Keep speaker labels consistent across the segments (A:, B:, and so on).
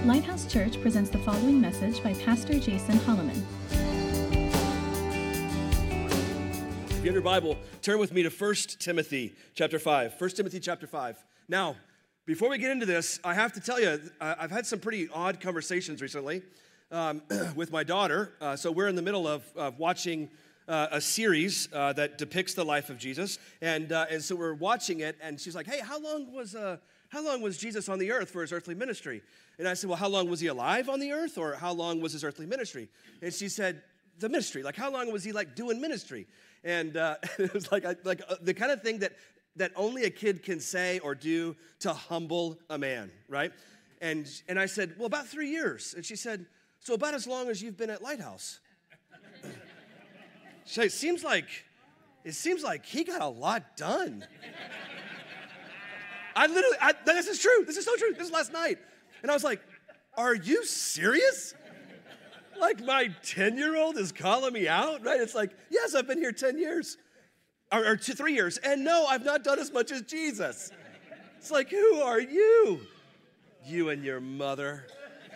A: Lighthouse Church presents the following message by Pastor Jason Holloman.
B: If you have your Bible, turn with me to 1 Timothy chapter 5. 1 Timothy chapter 5. Now, before we get into this, I have to tell you, I've had some pretty odd conversations recently with my daughter. So we're in the middle of watching a series that depicts the life of Jesus. And so we're watching it, and she's like, hey, how long was Jesus on the earth for his earthly ministry? And I said, well, how long was he alive on the earth, or how long was his earthly ministry? And she said, the ministry. Like, how long was he, doing ministry? And it was the kind of thing that only a kid can say or do to humble a man, right? And I said, well, about 3 years. And she said, so about as long as you've been at Lighthouse. So it seems like he got a lot done. This is true. This is so true. This is last night. And I was like, are you serious? Like my 10-year-old is calling me out, right? It's like, yes, I've been here 10 years. Or 3 years. And no, I've not done as much as Jesus. It's like, who are you? You and your mother.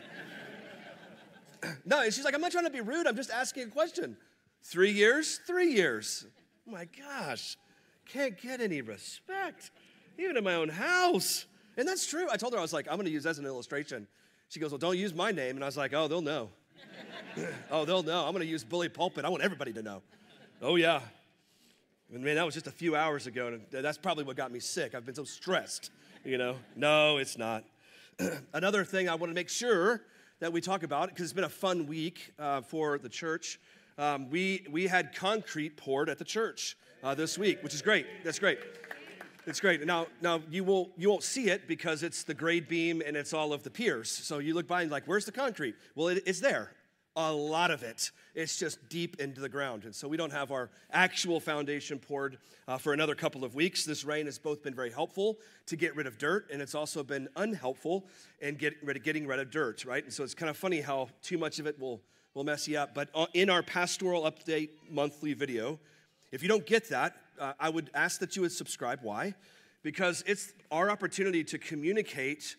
B: No, and she's like, I'm not trying to be rude. I'm just asking a question. 3 years? 3 years. Oh my gosh. Can't get any respect, even in my own house. And that's true. I told her, I was like, I'm going to use that as an illustration. She goes, well, don't use my name. And I was like, oh, they'll know. Oh, they'll know. I'm going to use Bully Pulpit. I want everybody to know. Oh, yeah. And man, that was just a few hours ago, and that's probably what got me sick. I've been so stressed, No, it's not. Another thing I want to make sure that we talk about, because it's been a fun week for the church. We had concrete poured at the church this week, which is great. That's great. It's great. Now you won't see it because it's the grade beam and it's all of the piers. So you look by and like, where's the concrete? Well, it's there. A lot of it. It's just deep into the ground. And so we don't have our actual foundation poured for another couple of weeks. This rain has both been very helpful to get rid of dirt, and it's also been unhelpful in getting rid of dirt, right? And so it's kind of funny how too much of it will mess you up. But in our pastoral update monthly video, if you don't get that, I would ask that you would subscribe. Why? Because it's our opportunity to communicate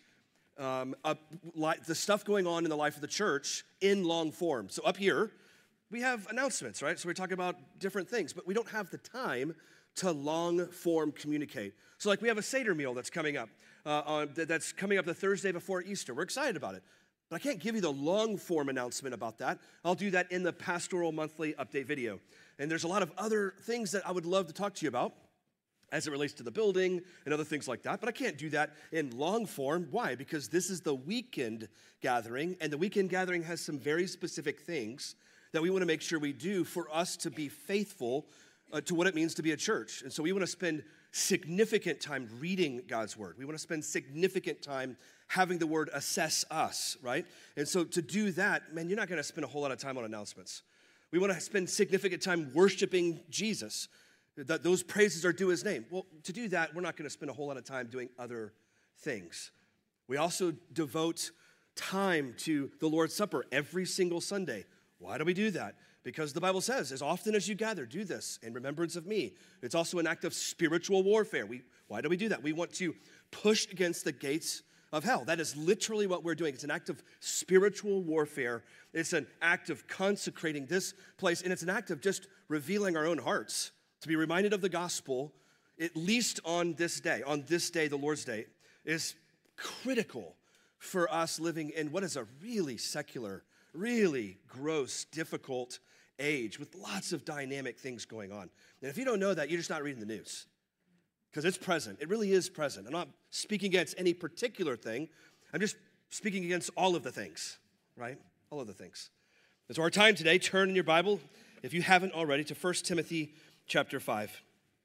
B: the stuff going on in the life of the church in long form. So up here, we have announcements, right? So we're talking about different things, but we don't have the time to long form communicate. So like we have a Seder meal that's coming up, that's coming up the Thursday before Easter. We're excited about it. But I can't give you the long form announcement about that. I'll do that in the pastoral monthly update video. And there's a lot of other things that I would love to talk to you about as it relates to the building and other things like that. But I can't do that in long form. Why? Because this is the weekend gathering, and the weekend gathering has some very specific things that we want to make sure we do for us to be faithful to what it means to be a church. And so we want to spend significant time reading God's word. We want to spend significant time having the word assess us, right? And so to do that, man, you're not going to spend a whole lot of time on announcements. We want to spend significant time worshiping Jesus. That those praises are due his name. Well, to do that, we're not going to spend a whole lot of time doing other things. We also devote time to the Lord's Supper every single Sunday. Why do we do that? Because the Bible says, as often as you gather, do this in remembrance of me. It's also an act of spiritual warfare. Why do we do that? We want to push against the gates of hell. That is literally what we're doing. It's an act of spiritual warfare. It's an act of consecrating this place, and it's an act of just revealing our own hearts. To be reminded of the gospel, at least on this day, the Lord's Day, is critical for us living in what is a really secular, really gross, difficult age with lots of dynamic things going on. And if you don't know that, you're just not reading the news. Because it's present. It really is present. I'm not speaking against any particular thing. I'm just speaking against all of the things, right? All of the things. And so our time today, turn in your Bible, if you haven't already, to 1 Timothy chapter 5.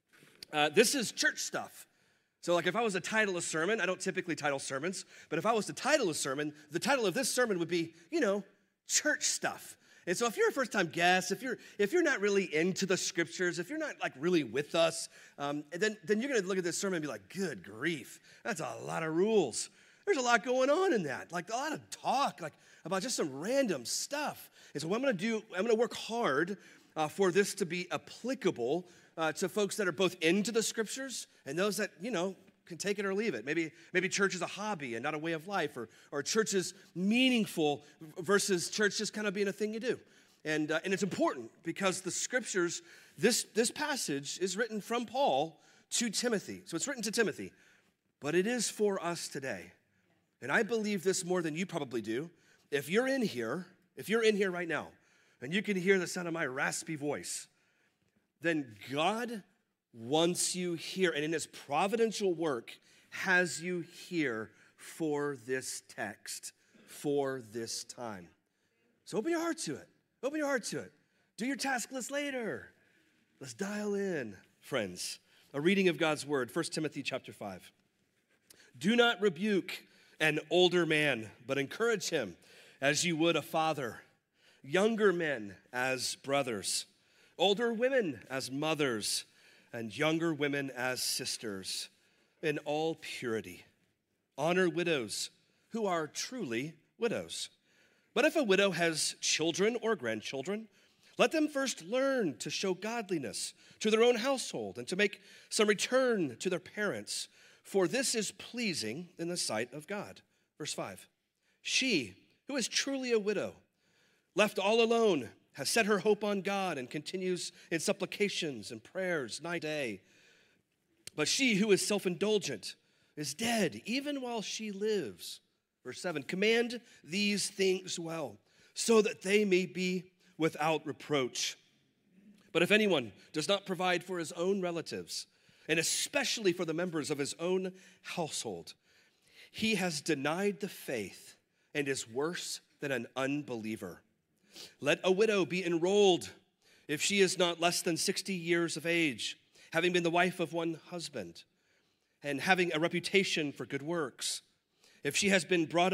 B: This is church stuff. So like if I was to title a sermon, I don't typically title sermons, but if I was to title a sermon, the title of this sermon would be, church stuff. And so if you're a first-time guest, if you're not really into the scriptures, if you're not like really with us, then you're going to look at this sermon and be like, good grief, that's a lot of rules. There's a lot going on in that, like a lot of talk, like about just some random stuff. And so what I'm going to work hard for this to be applicable to folks that are both into the scriptures and those that, can take it or leave it. Maybe church is a hobby and not a way of life, or church is meaningful versus church just kind of being a thing you do. And it's important because the scriptures, this passage is written from Paul to Timothy. So it's written to Timothy, but it is for us today. And I believe this more than you probably do. If you're in here right now, and you can hear the sound of my raspy voice, then God wants you here, and in his providential work has you here for this text, for this time. So open your heart to it. Open your heart to it. Do your task list later. Let's dial in, friends. A reading of God's word, 1 Timothy chapter 5. Do not rebuke an older man, but encourage him as you would a father. Younger men as brothers. Older women as mothers. And younger women as sisters, in all purity. Honor widows who are truly widows. But if a widow has children or grandchildren, let them first learn to show godliness to their own household and to make some return to their parents, for this is pleasing in the sight of God. Verse 5, she who is truly a widow, left all alone, has set her hope on God and continues in supplications and prayers night and day. But she who is self-indulgent is dead even while she lives. Verse 7, command these things well, so that they may be without reproach. But if anyone does not provide for his own relatives, and especially for the members of his own household, he has denied the faith and is worse than an unbeliever. Let a widow be enrolled if she is not less than 60 years of age, having been the wife of one husband, and having a reputation for good works. If she has brought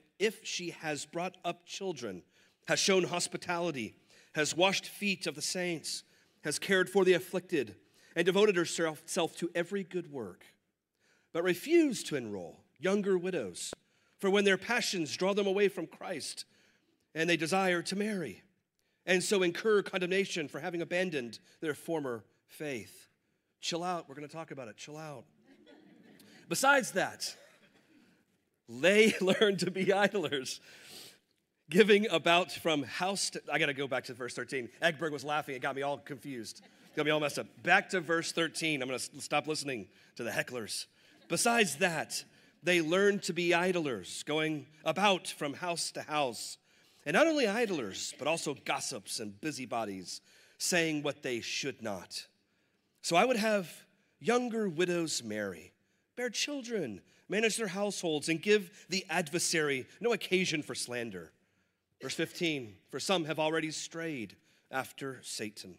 B: up children, has shown hospitality, has washed feet of the saints, has cared for the afflicted, and devoted herself to every good work. But refuse to enroll younger widows, for when their passions draw them away from Christ, and they desire to marry, and so incur condemnation for having abandoned their former faith. Chill out. We're going to talk about it. Chill out. Besides that, they learn to be idlers, giving about from house to... I got to go back to verse 13. Eggberg was laughing. It got me all confused. It got me all messed up. Back to verse 13. I'm going to stop listening to the hecklers. Besides that, they learn to be idlers, going about from house to house. And not only idlers, but also gossips and busybodies, saying what they should not. So I would have younger widows marry, bear children, manage their households, and give the adversary no occasion for slander. Verse 15, for some have already strayed after Satan.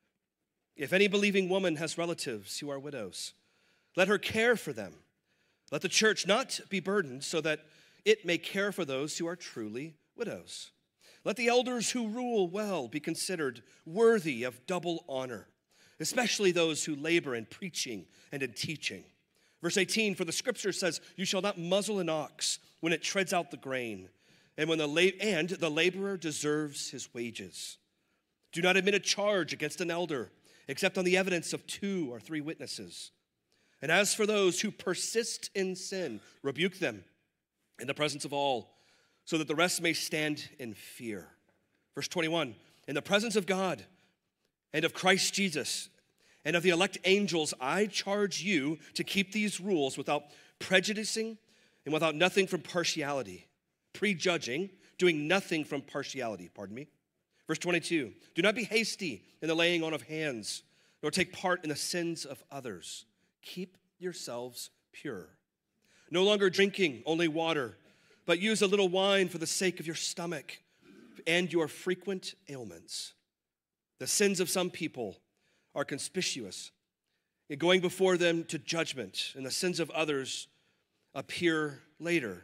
B: If any believing woman has relatives who are widows, let her care for them. Let the church not be burdened, so that it may care for those who are truly widows. Let the elders who rule well be considered worthy of double honor, especially those who labor in preaching and in teaching. Verse 18, for the scripture says, you shall not muzzle an ox when it treads out the grain, and the laborer deserves his wages. Do not admit a charge against an elder, except on the evidence of 2 or 3 witnesses. And as for those who persist in sin, rebuke them in the presence of all, so that the rest may stand in fear. Verse 21, in the presence of God and of Christ Jesus and of the elect angels, I charge you to keep these rules without prejudicing and without nothing from partiality, prejudging, doing nothing from partiality, Verse 22, do not be hasty in the laying on of hands, nor take part in the sins of others. Keep yourselves pure. No longer drinking only water, but use a little wine for the sake of your stomach and your frequent ailments. The sins of some people are conspicuous, going before them to judgment, and the sins of others appear later.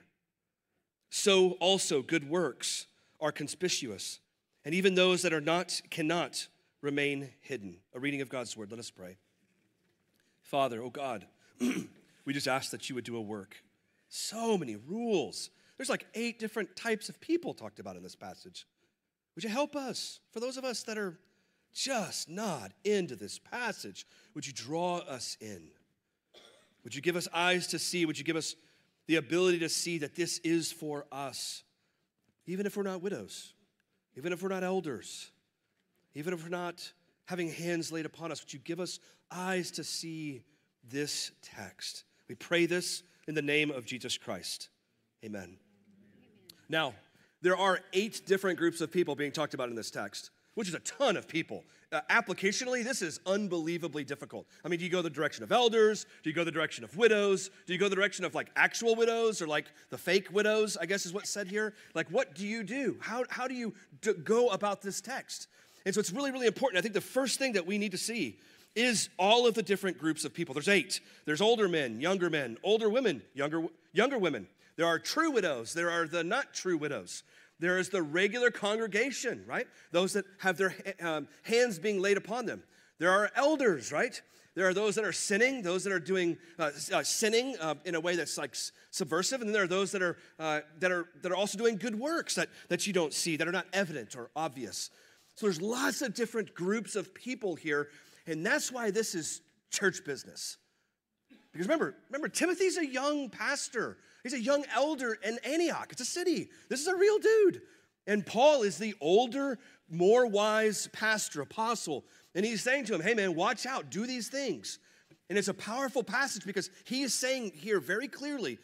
B: So also good works are conspicuous, and even those that are not cannot remain hidden. A reading of God's word. Let us pray. Father, oh God, we just ask that you would do a work. So many rules. There's like 8 different types of people talked about in this passage. Would you help us? For those of us that are just not into this passage, would you draw us in? Would you give us eyes to see? Would you give us the ability to see that this is for us? Even if we're not widows, even if we're not elders, even if we're not having hands laid upon us, would you give us eyes to see this text? We pray this in the name of Jesus Christ. Amen. Now, there are 8 different groups of people being talked about in this text, which is a ton of people. Applicationally, this is unbelievably difficult. I mean, do you go the direction of elders? Do you go the direction of widows? Do you go the direction of like actual widows or like the fake widows, I guess is what's said here? Like, what do you do? How do you go about this text? And so it's really, really important. I think the first thing that we need to see is all of the different groups of people. There's 8. There's older men, older women, younger women. There are true widows. There are the not true widows. There is the regular congregation, right? Those that have their hands being laid upon them. There are elders, right? There are those that are sinning, those that are doing sinning in a way that's like subversive, and then there are those that are also doing good works that you don't see, that are not evident or obvious. So there's lots of different groups of people here, and that's why this is church business. Because remember, Timothy's a young pastor. He's a young elder in Antioch. It's a city. This is a real dude. And Paul is the older, more wise pastor, apostle. And he's saying to him, hey man, watch out, do these things. And it's a powerful passage because he is saying here very clearly,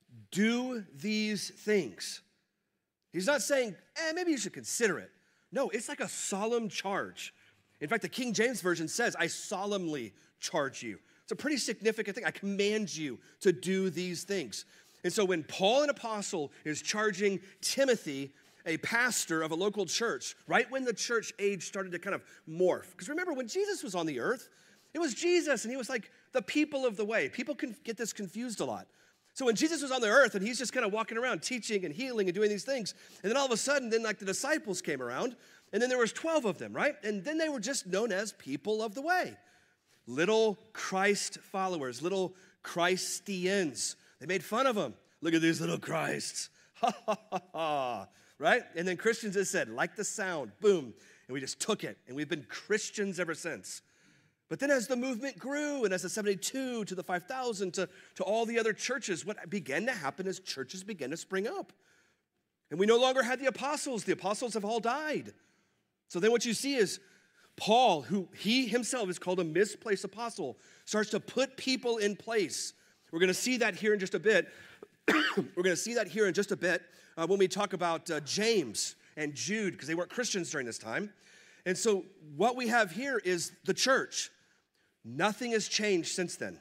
B: do these things. He's not saying, maybe you should consider it. No, it's like a solemn charge. In fact, the King James Version says, I solemnly charge you. It's a pretty significant thing. I command you to do these things. And so when Paul, an apostle, is charging Timothy, a pastor of a local church, right when the church age started to kind of morph. Because remember, when Jesus was on the earth, it was Jesus, and he was like the people of the way. People can get this confused a lot. So when Jesus was on the earth, and he's just kind of walking around teaching and healing and doing these things, and then all of a sudden, then like the disciples came around, and then there was 12 of them, right? And then they were just known as people of the way. Little Christ followers, little Christians. They made fun of them. Look at these little Christs. Ha, ha, ha, ha. Right? And then Christians just said, like the sound, boom. And we just took it. And we've been Christians ever since. But then as the movement grew, and as the 72 to the 5,000 to all the other churches, what began to happen is churches began to spring up. And we no longer had the apostles. The apostles have all died. So then what you see is Paul, who he himself is called a misplaced apostle, starts to put people in place. We're going to see that here in just a bit. We're going to see that here in just a bit when we talk about James and Jude, because they weren't Christians during this time. And so what we have here is the church. Nothing has changed since then.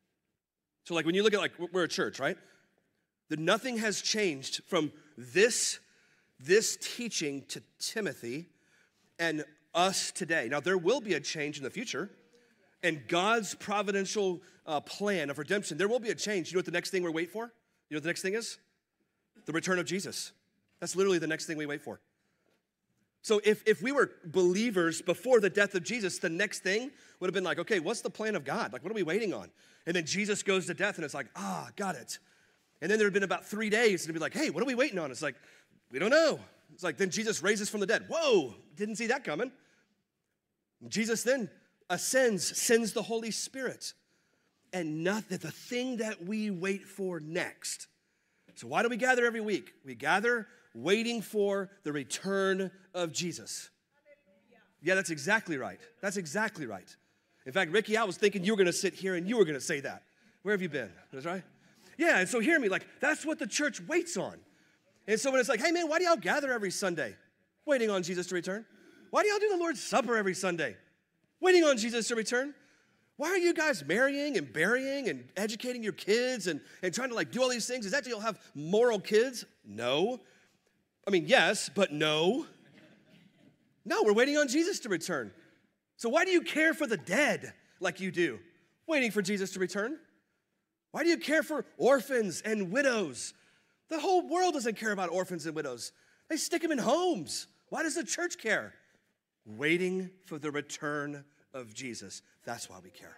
B: So like when you look at like, we're a church, right? Nothing has changed from this teaching to Timothy and us today. Now, there will be a change in the future. And God's providential plan of redemption, there will be a change. You know what the next thing we're waiting for? You know what the next thing is? The return of Jesus. That's literally the next thing we wait for. So if we were believers before the death of Jesus, the next thing would have been like, okay, what's the plan of God? Like, what are we waiting on? And then Jesus goes to death, and it's like, got it. And then there had been about 3 days, and it'd be like, hey, what are we waiting on? It's like, we don't know. It's like, then Jesus raises from the dead. Whoa, didn't see that coming. Jesus then ascends, sends the Holy Spirit. And nothing, the thing that we wait for next. So why do we gather every week? We gather waiting for the return of Jesus. Yeah, that's exactly right. That's exactly right. In fact, Ricky, I was thinking you were going to sit here and you were going to say that. Where have you been? That's right. Yeah, and so hear me, like, that's what the church waits on. And so when it's like, hey man, why do y'all gather every Sunday? Waiting on Jesus to return. Why do y'all do the Lord's Supper every Sunday? Waiting on Jesus to return. Why are you guys marrying and burying and educating your kids and trying to like do all these things? Is that you'll have moral kids? No. I mean, yes, but no. No, we're waiting on Jesus to return. So why do you care for the dead like you do? Waiting for Jesus to return. Why do you care for orphans and widows? The whole world doesn't care about orphans and widows. They stick them in homes. Why does the church care? Waiting for the return of Jesus. That's why we care.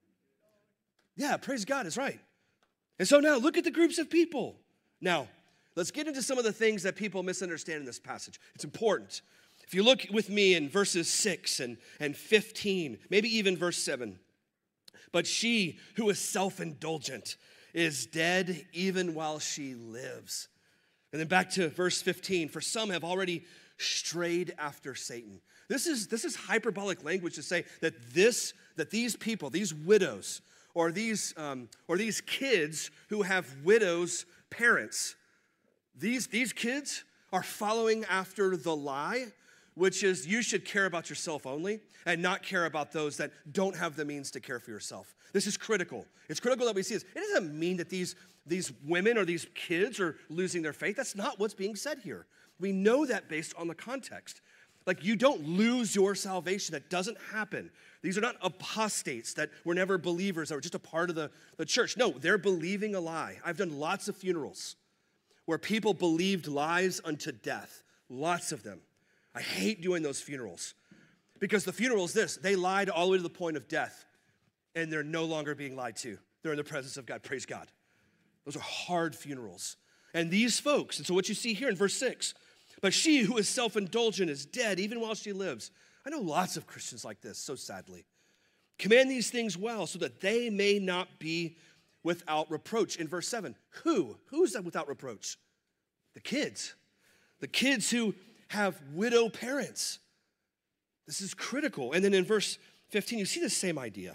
B: Yeah, praise God is right. And so now look at the groups of people. Now, let's get into some of the things that people misunderstand in this passage. It's important. If you look with me in verses 6 and 15, maybe even verse 7. But she who is self-indulgent is dead even while she lives. And then back to verse 15, for some have already strayed after Satan. This is hyperbolic language to say that these people, these widows, or these kids who have widows' parents, these kids are following after the lie, which is you should care about yourself only and not care about those that don't have the means to care for yourself. This is critical. It's critical that we see this. It doesn't mean that these women or these kids are losing their faith. That's not what's being said here. We know that based on the context. Like, you don't lose your salvation. That doesn't happen. These are not apostates that were never believers, that were just a part of the church. No, they're believing a lie. I've done lots of funerals where people believed lies unto death. Lots of them. I hate doing those funerals because the funeral is this. They lied all the way to the point of death, and they're no longer being lied to. They're in the presence of God. Praise God. Those are hard funerals. And these folks, and so what you see here in verse 6, but she who is self-indulgent is dead even while she lives. I know lots of Christians like this, so sadly. Command these things well so that they may not be without reproach. In verse 7, who's that without reproach? The kids. The kids who have widow parents. This is critical. And then in verse 15, you see the same idea.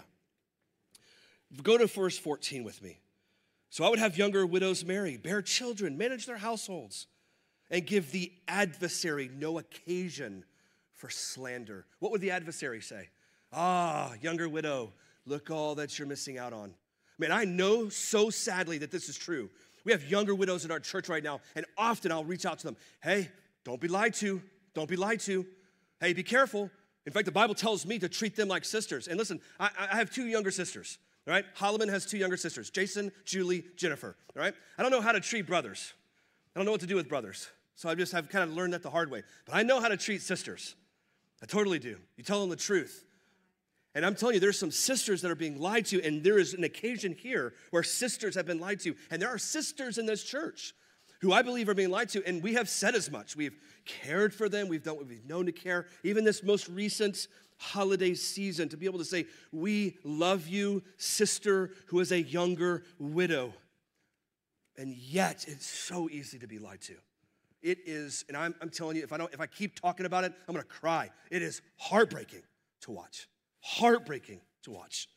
B: Go to verse 14 with me. So I would have younger widows marry, bear children, manage their households, and give the adversary no occasion for slander. What would the adversary say? Younger widow, look all that you're missing out on. Man, I know so sadly that this is true. We have younger widows in our church right now, and often I'll reach out to them. Hey, don't be lied to. Don't be lied to. Hey, be careful. In fact, the Bible tells me to treat them like sisters. And listen, I have 2 younger sisters, all right? Holloman has 2 younger sisters, Jason, Julie, Jennifer, all right? I don't know how to treat brothers. I don't know what to do with brothers. So I've kind of learned that the hard way. But I know how to treat sisters. I totally do. You tell them the truth. And I'm telling you, there's some sisters that are being lied to, and there is an occasion here where sisters have been lied to. And there are sisters in this church who I believe are being lied to, and we have said as much. We've cared for them. We've done what we've known to care. Even this most recent holiday season, to be able to say, we love you, sister who is a younger widow. And yet, it's so easy to be lied to. It is, and I'm telling you, if I keep talking about it, I'm gonna cry. It is heartbreaking to watch. Heartbreaking to watch.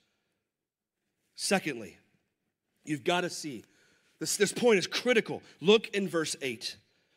B: Secondly, you've got to see, this point is critical. Look in verse 8.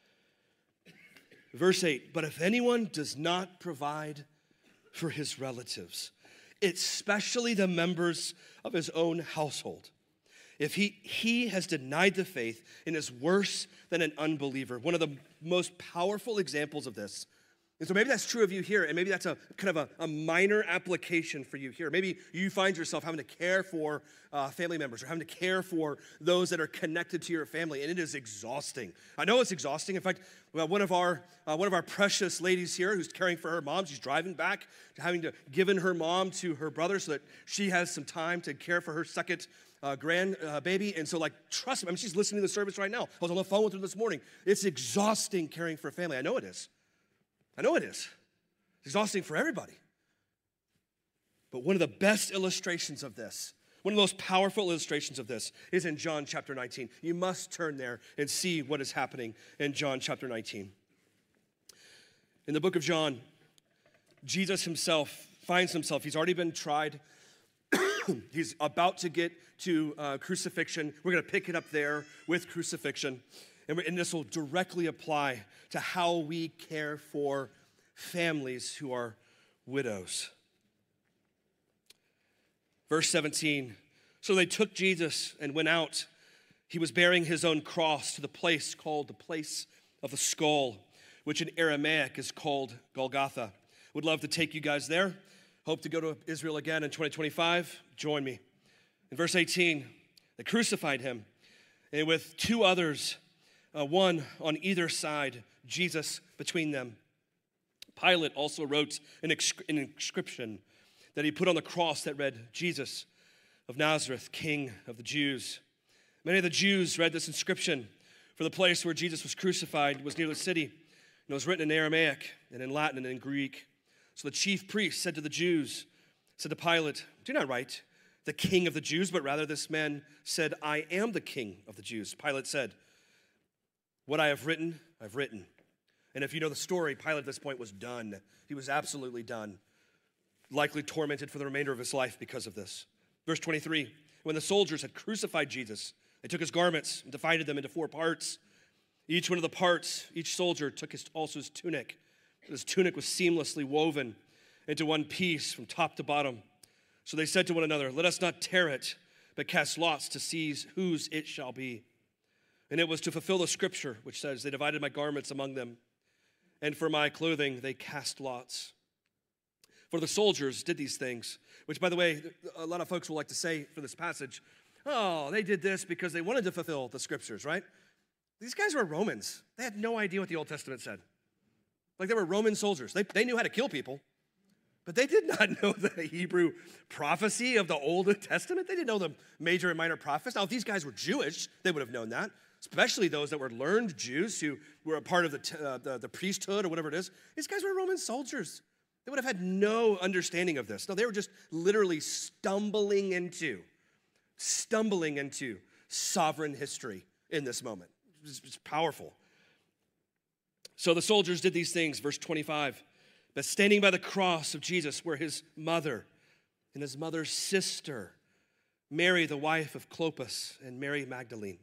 B: Verse 8, but if anyone does not provide for his relatives, especially the members of his own household, if he has denied the faith and is worse than an unbeliever. One of the most powerful examples of this. And so maybe that's true of you here, and maybe that's a kind of a minor application for you here. Maybe you find yourself having to care for family members or having to care for those that are connected to your family, and it is exhausting. I know it's exhausting. In fact, one of our precious ladies here who's caring for her mom, she's driving back, having to given her mom to her brother so that she has some time to care for her second grandbaby. And so, trust me, I mean, she's listening to the service right now. I was on the phone with her this morning. It's exhausting caring for a family. I know it is. I know it is. It's exhausting for everybody. But one of the best illustrations of this, one of the most powerful illustrations of this is in John chapter 19. You must turn there and see what is happening in John chapter 19. In the book of John, Jesus himself finds himself, he's already been tried. He's about to get to crucifixion. We're going to pick it up there with crucifixion. And this will directly apply to how we care for families who are widows. Verse 17, so they took Jesus and went out. He was bearing his own cross to the place called the place of the skull, which in Aramaic is called Golgotha. Would love to take you guys there. Hope to go to Israel again in 2025. Join me. In verse 18, they crucified him, and with 2 others, one on either side, Jesus between them. Pilate also wrote an inscription that he put on the cross that read, Jesus of Nazareth, King of the Jews. Many of the Jews read this inscription, for the place where Jesus was crucified was near the city, and it was written in Aramaic and in Latin and in Greek. So the chief priest said to the Jews, said to Pilate, do not write, the king of the Jews, but rather this man said, I am the king of the Jews. Pilate said, what I have written, I've written. And if you know the story, Pilate at this point was done. He was absolutely done, likely tormented for the remainder of his life because of this. Verse 23, when the soldiers had crucified Jesus, they took his garments and divided them into 4 parts. Each one of the parts, each soldier took also his tunic. His tunic was seamlessly woven into one piece from top to bottom. So they said to one another, let us not tear it, but cast lots to seize whose it shall be. And it was to fulfill the scripture, which says, they divided my garments among them, and for my clothing they cast lots. For the soldiers did these things, which, by the way, a lot of folks will like to say for this passage, oh, they did this because they wanted to fulfill the scriptures, right? These guys were Romans. They had no idea what the Old Testament said. Like, they were Roman soldiers. They knew how to kill people. But they did not know the Hebrew prophecy of the Old Testament. They didn't know the major and minor prophets. Now, if these guys were Jewish, they would have known that, especially those that were learned Jews who were a part of the priesthood or whatever it is. These guys were Roman soldiers. They would have had no understanding of this. No, they were just literally stumbling into sovereign history in this moment. It's powerful. So the soldiers did these things, verse 25. But standing by the cross of Jesus were his mother and his mother's sister, Mary, the wife of Clopas, and Mary Magdalene.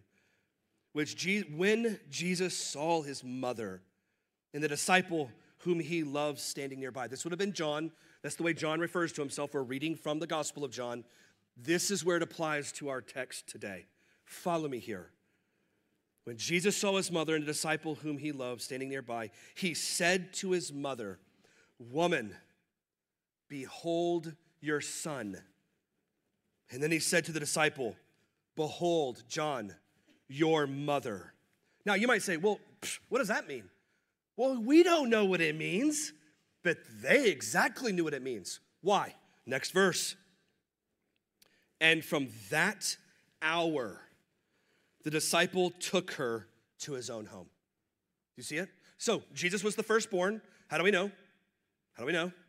B: When Jesus saw his mother and the disciple whom he loved standing nearby. This would have been John. That's the way John refers to himself. We're reading from the Gospel of John. This is where it applies to our text today. Follow me here. When Jesus saw his mother and the disciple whom he loved standing nearby, he said to his mother, woman, behold your son. And then he said to the disciple, behold, John, your mother. Now you might say, well, what does that mean? Well, we don't know what it means, but they exactly knew what it means. Why? Next verse. And from that hour, the disciple took her to his own home. You see it? So Jesus was the firstborn. How do we know? How do we know?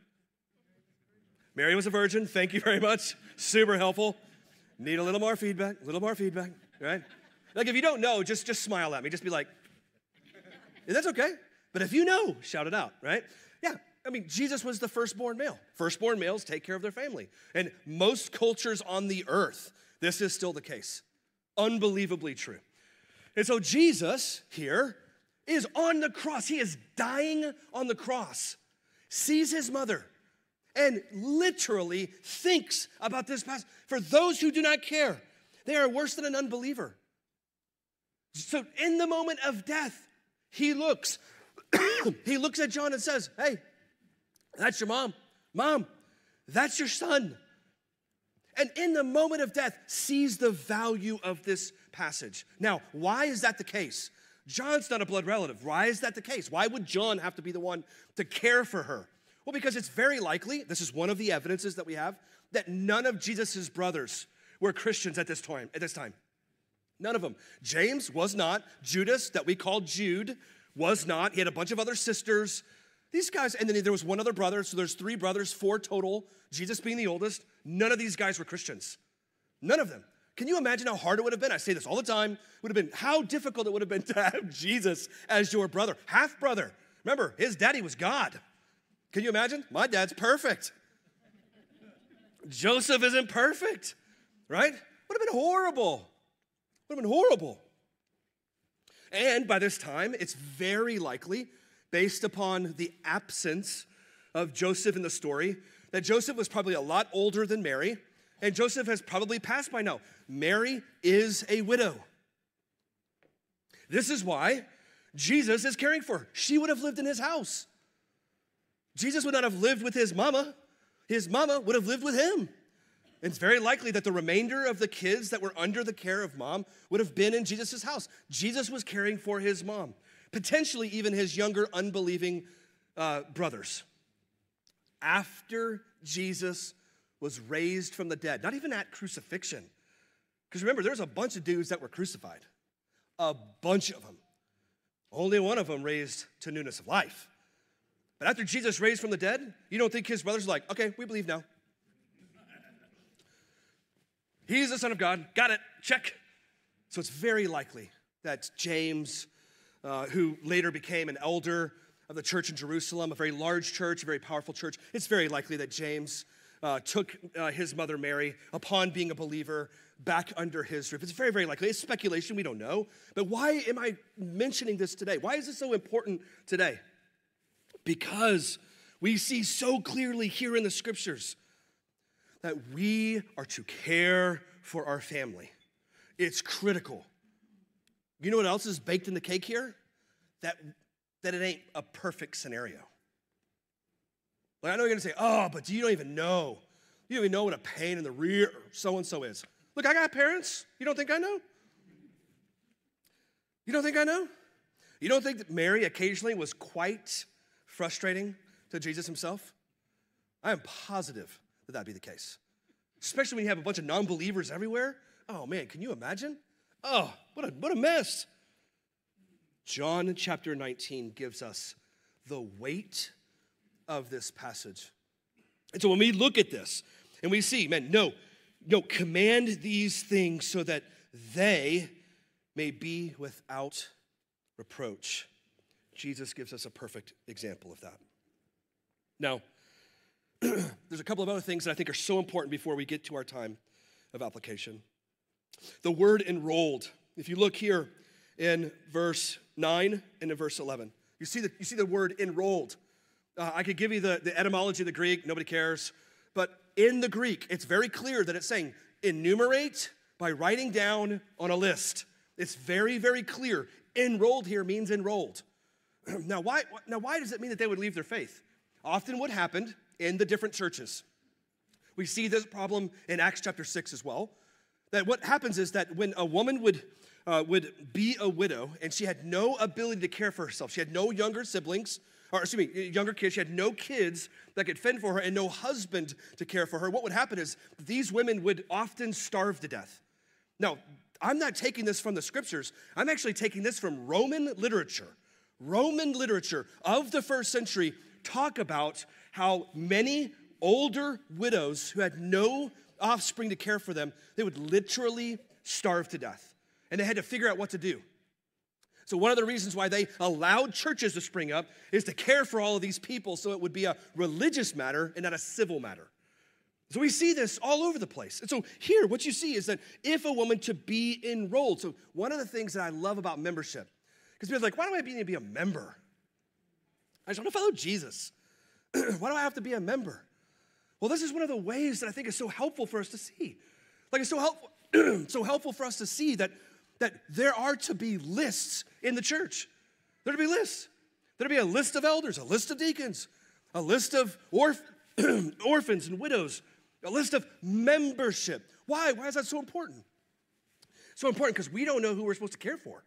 B: Mary was a virgin. Thank you very much. Super helpful. Need a little more feedback, right? Like, if you don't know, just smile at me. Just be like, and that's okay. But if you know, shout it out, right? Yeah, I mean, Jesus was the firstborn male. Firstborn males take care of their family. And most cultures on the earth, this is still the case. Unbelievably true. And so Jesus here is on the cross. He is dying on the cross. Sees his mother and literally thinks about this passage. For those who do not care, they are worse than an unbeliever. So in the moment of death, he looks at John and says, hey, that's your mom. Mom, that's your son. And in the moment of death, sees the value of this passage. Now, why is that the case? John's not a blood relative. Why is that the case? Why would John have to be the one to care for her? Well, because it's very likely, this is one of the evidences that we have, that none of Jesus' brothers were Christians at this time. None of them. James was not. Judas, that we call Jude, was not. He had a bunch of other sisters. These guys, and then there was one other brother, so there's 3 brothers, 4 total, Jesus being the oldest. None of these guys were Christians. None of them. Can you imagine how hard it would have been? I say this all the time. Would have been how difficult it would have been to have Jesus as your brother, half brother. Remember, his daddy was God. Can you imagine? My dad's perfect. Joseph isn't perfect, right? Would have been horrible. Would have been horrible. And by this time, it's very likely, based upon the absence of Joseph in the story, that Joseph was probably a lot older than Mary, and Joseph has probably passed by now. Mary is a widow. This is why Jesus is caring for her. She would have lived in his house. Jesus would not have lived with his mama. His mama would have lived with him. It's very likely that the remainder of the kids that were under the care of mom would have been in Jesus' house. Jesus was caring for his mom, potentially even his younger unbelieving brothers. After Jesus was raised from the dead, not even at crucifixion, because remember, there's a bunch of dudes that were crucified, a bunch of them. Only one of them raised to newness of life. But after Jesus raised from the dead, you don't think his brothers are like, okay, we believe now. He's the Son of God. Got it. Check. So it's very likely that James, who later became an elder of the church in Jerusalem, a very large church, a very powerful church, it's very likely that James took his mother Mary, upon being a believer, back under his roof. It's very, very likely. It's speculation. We don't know. But why am I mentioning this today? Why is this so important today? Because we see so clearly here in the scriptures that we are to care for our family. It's critical. You know what else is baked in the cake here? That it ain't a perfect scenario. Like, I know you're gonna say, oh, but you don't even know. You don't even know what a pain in the rear so-and-so is. Look, I got parents. You don't think I know? You don't think I know? You don't think that Mary occasionally was quite frustrating to Jesus himself? I am positive that that'd be the case. Especially when you have a bunch of non-believers everywhere. Oh man, can you imagine? Oh, what a mess. John chapter 19 gives us the weight of this passage. And so when we look at this and we see, man, no, command these things so that they may be without reproach. Jesus gives us a perfect example of that. Now, there's a couple of other things that I think are so important before we get to our time of application. The word enrolled. If you look here in verse 9 and in verse 11, you see the word enrolled. I could give you the etymology of the Greek. Nobody cares. But in the Greek, it's very clear that it's saying enumerate by writing down on a list. It's very, very clear. Enrolled here means enrolled. Now, why does it mean that they would leave their faith? Often what happened in the different churches. We see this problem in Acts chapter 6 as well. That what happens is that when a woman would be a widow and she had no ability to care for herself, she had no younger siblings, younger kids, she had no kids that could fend for her and no husband to care for her, what would happen is these women would often starve to death. Now, I'm not taking this from the scriptures. I'm actually taking this from Roman literature. Roman literature of the first century talk about how many older widows who had no offspring to care for them, they would literally starve to death. And they had to figure out what to do. So one of the reasons why they allowed churches to spring up is to care for all of these people so it would be a religious matter and not a civil matter. So we see this all over the place. And so here, what you see is that if a woman to be enrolled, so one of the things that I love about membership, because people are like, why do I need to be a member? I just want to follow Jesus. Why do I have to be a member? Well, this is one of the ways that I think is so helpful for us to see. Like it's so helpful, so helpful for us to see that there are to be lists in the church. There are to be lists. There are to be a list of elders, a list of deacons, a list of orphans and widows, a list of membership. Why? Why is that so important? So important because we don't know who we're supposed to care for.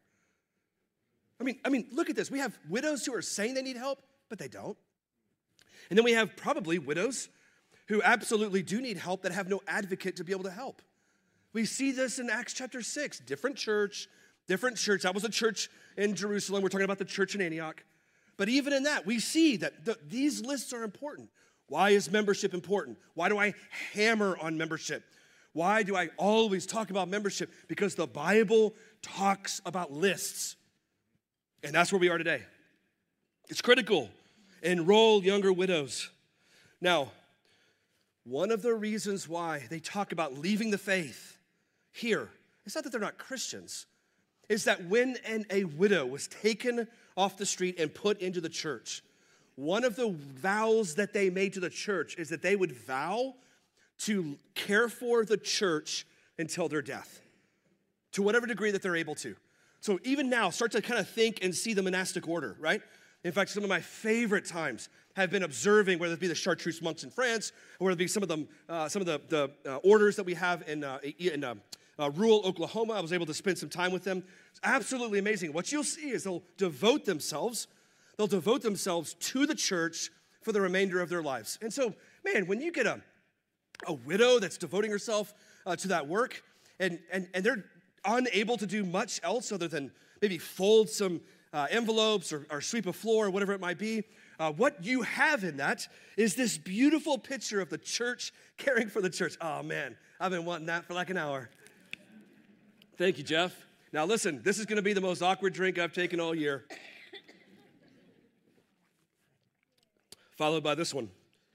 B: I mean, look at this. We have widows who are saying they need help, but they don't. And then we have probably widows who absolutely do need help that have no advocate to be able to help. We see this in Acts chapter 6. Different church. That was a church in Jerusalem. We're talking about the church in Antioch. But even in that, we see that these lists are important. Why is membership important? Why do I hammer on membership? Why do I always talk about membership? Because the Bible talks about lists. And that's where we are today. It's critical. Enroll younger widows. Now, one of the reasons why they talk about leaving the faith here, it's not that they're not Christians. It's that when a widow was taken off the street and put into the church, one of the vows that they made to the church is that they would vow to care for the church until their death, to whatever degree that they're able to. So even now, start to kind of think and see the monastic order, right? In fact, some of my favorite times have been observing, whether it be the Chartreuse monks in France, or whether it be some of the orders that we have in rural Oklahoma. I was able to spend some time with them. It's absolutely amazing. What you'll see is they'll devote themselves to the church for the remainder of their lives. And so, man, when you get a widow that's devoting herself to that work, and they're unable to do much else other than maybe fold some envelopes or sweep a floor or whatever it might be, what you have in that is this beautiful picture of the church caring for the church. Oh, man, I've been wanting that for like an hour. Thank you, Jeff. Now, listen, this is going to be the most awkward drink I've taken all year. Followed by this one.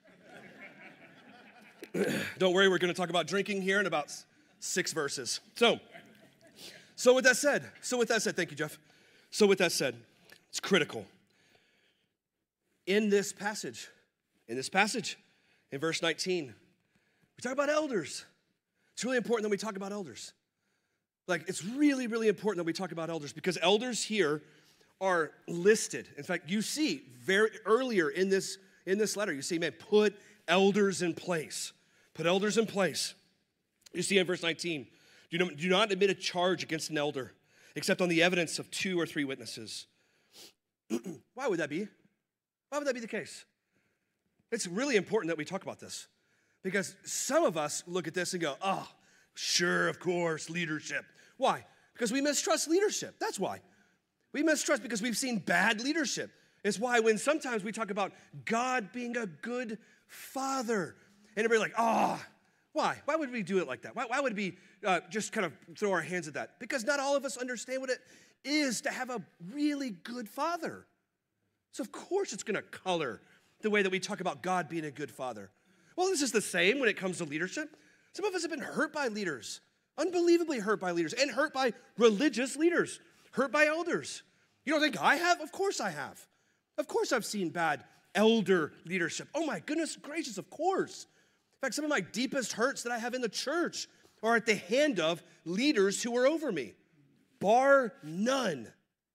B: Don't worry, we're going to talk about drinking here in about 6 verses. So with that said, thank you, Jeff. So with that said, it's critical. In this passage, in verse 19, we talk about elders. It's really important that we talk about elders. Like, it's really, really important that we talk about elders because elders here are listed. In fact, you see very earlier in this letter, you see, man, put elders in place. Put elders in place. You see in verse 19, do not admit a charge against an elder except on the evidence of 2 or 3 witnesses. Why would that be? Why would that be the case? It's really important that we talk about this because some of us look at this and go, oh, sure, of course, leadership. Why? Because we mistrust leadership. That's why. We mistrust because we've seen bad leadership. It's why when sometimes we talk about God being a good father, and everybody's like, oh, why? Why would we do it like that? Why would we just kind of throw our hands at that? Because not all of us understand what it is to have a really good father. So of course it's going to color the way that we talk about God being a good father. Well, this is the same when it comes to leadership. Some of us have been hurt by leaders, unbelievably hurt by leaders, and hurt by religious leaders, hurt by elders. You don't think I have? Of course I have. Of course I've seen bad elder leadership. Oh my goodness gracious, of course. In fact, some of my deepest hurts that I have in the church are at the hand of leaders who are over me, bar none.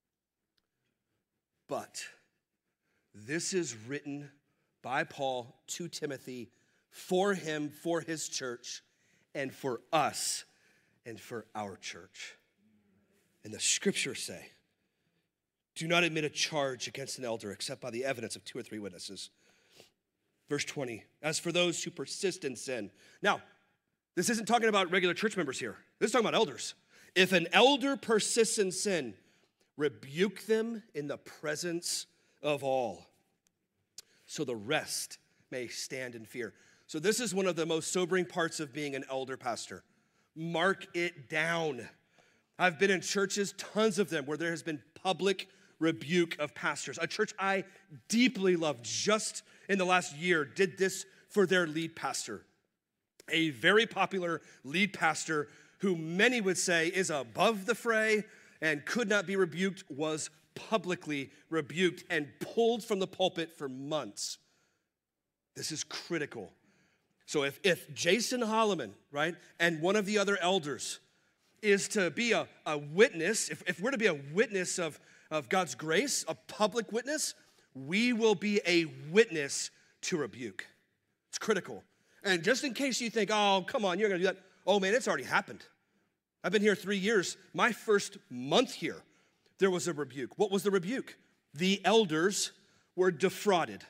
B: But this is written by Paul to Timothy, for him, for his church, and for us, and for our church. And the scriptures say, do not admit a charge against an elder except by the evidence of 2 or 3 witnesses. Verse 20, as for those who persist in sin. Now, this isn't talking about regular church members here. This is talking about elders. If an elder persists in sin, rebuke them in the presence of all, so the rest may stand in fear. So this is one of the most sobering parts of being an elder pastor. Mark it down. I've been in churches, tons of them, where there has been public rebuke of pastors. A church I deeply love just in the last year did this for their lead pastor. A very popular lead pastor who many would say is above the fray and could not be rebuked was publicly rebuked and pulled from the pulpit for months. This is critical. So if Jason Holloman, right, and one of the other elders is to be a witness, if we're to be a witness of God's grace, a public witness, we will be a witness to rebuke. It's critical. And just in case you think, oh, come on, you're going to do that. Oh, man, it's already happened. I've been here 3 years. My first month here, there was a rebuke. What was the rebuke? The elders were defrauded.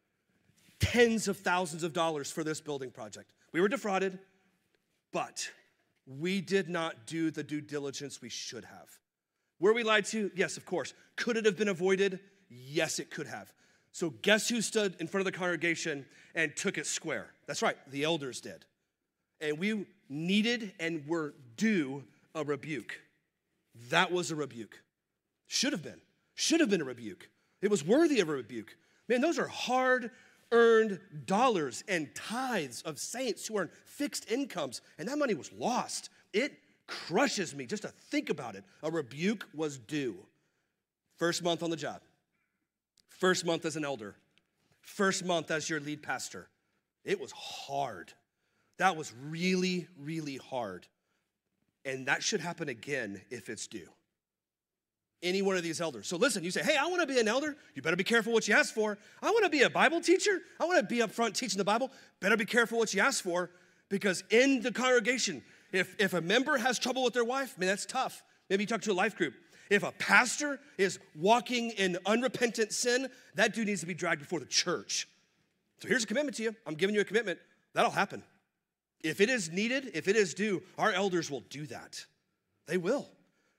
B: Tens of thousands of dollars for this building project. We were defrauded, but we did not do the due diligence we should have. Were we lied to? Yes, of course. Could it have been avoided? Yes, it could have. So guess who stood in front of the congregation and took it square? That's right, the elders did. And we needed and were due a rebuke. That was a rebuke. Should have been a rebuke. It was worthy of a rebuke. Man, those are hard-earned dollars and tithes of saints who earn fixed incomes, and that money was lost. It crushes me just to think about it. A rebuke was due. First month on the job. First month as an elder. First month as your lead pastor. It was hard. That was really, really hard. And that should happen again if it's due. Any one of these elders. So listen, you say, hey, I want to be an elder. You better be careful what you ask for. I want to be a Bible teacher. I want to be up front teaching the Bible. Better be careful what you ask for, because in the congregation, if a member has trouble with their wife, man, that's tough. Maybe you talk to a life group. If a pastor is walking in unrepentant sin, that dude needs to be dragged before the church. So here's a commitment to you. I'm giving you a commitment. That'll happen. If it is needed, if it is due, our elders will do that. They will.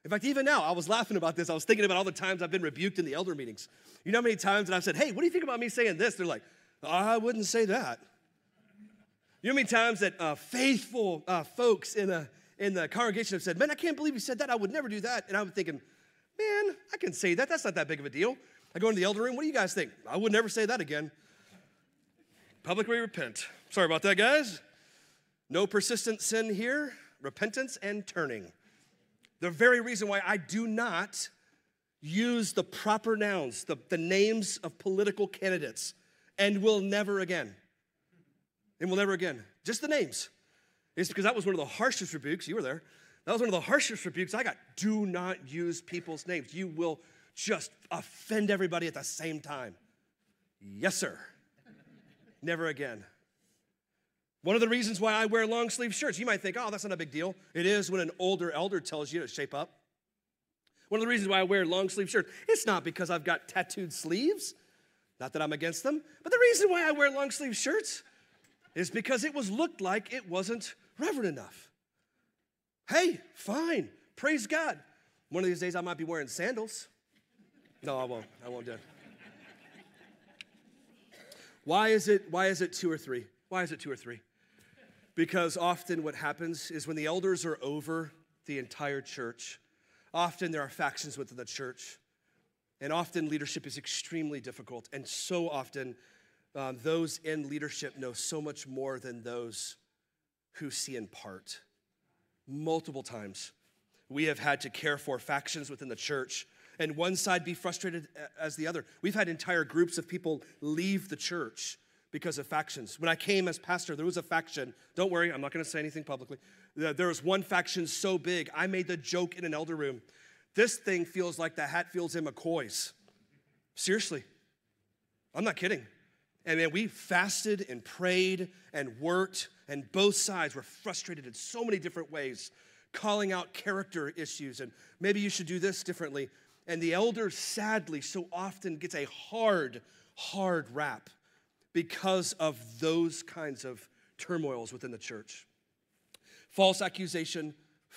B: In fact, even now, I was laughing about this. I was thinking about all the times I've been rebuked in the elder meetings. You know how many times that I've said, hey, what do you think about me saying this? They're like, I wouldn't say that. You know how many times that faithful folks in the congregation have said, man, I can't believe you said that. I would never do that. And I'm thinking, man, I can say that. That's not that big of a deal. I go into the elder room. What do you guys think? I would never say that again. Publicly repent. Sorry about that, guys. No persistent sin here. Repentance and turning. The very reason why I do not use the proper nouns, the names of political candidates, and will never again. And will never again. Just the names. It's because that was one of the harshest rebukes. You were there. That was one of the harshest rebukes I got. Do not use people's names. You will just offend everybody at the same time. Yes, sir. Never again. One of the reasons why I wear long sleeve shirts, you might think, oh, that's not a big deal. It is when an older elder tells you to shape up. One of the reasons why I wear long sleeve shirts, it's not because I've got tattooed sleeves, not that I'm against them, but the reason why I wear long sleeve shirts is because it was looked like it wasn't reverent enough. Hey, fine, praise God. One of these days I might be wearing sandals. No, I won't do it. Why is it 2 or 3? Why is it 2 or 3? Because often what happens is when the elders are over the entire church, often there are factions within the church, and often leadership is extremely difficult, and so often those in leadership know so much more than those who see in part. Multiple times, we have had to care for factions within the church, and one side be frustrated as the other. We've had entire groups of people leave the church because of factions. When I came as pastor, there was a faction. Don't worry, I'm not going to say anything publicly. There was one faction so big, I made the joke in an elder room. This thing feels like the Hatfields and McCoys. Seriously. I'm not kidding. And man, we fasted and prayed and worked, and both sides were frustrated in so many different ways, calling out character issues, and maybe you should do this differently. And the elder, sadly, so often gets a hard rap because of those kinds of turmoils within the church. False accusation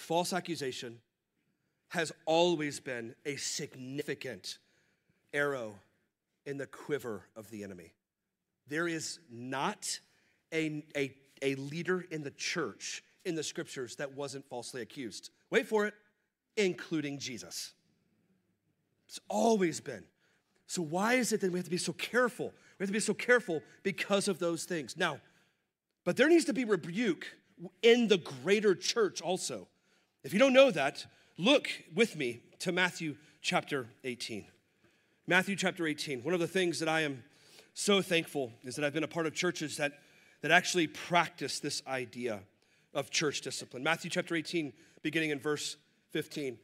B: has always been a significant arrow in the quiver of the enemy. There is not a leader in the church in the scriptures that wasn't falsely accused. Wait for it, including Jesus. It's always been. So why is it that we have to be so careful? We have to be so careful because of those things. Now, but there needs to be rebuke in the greater church also. If you don't know that, look with me to Matthew chapter 18. Matthew chapter 18. One of the things that I am so thankful is that I've been a part of churches that actually practice this idea of church discipline. Matthew chapter 18, beginning in verse 15.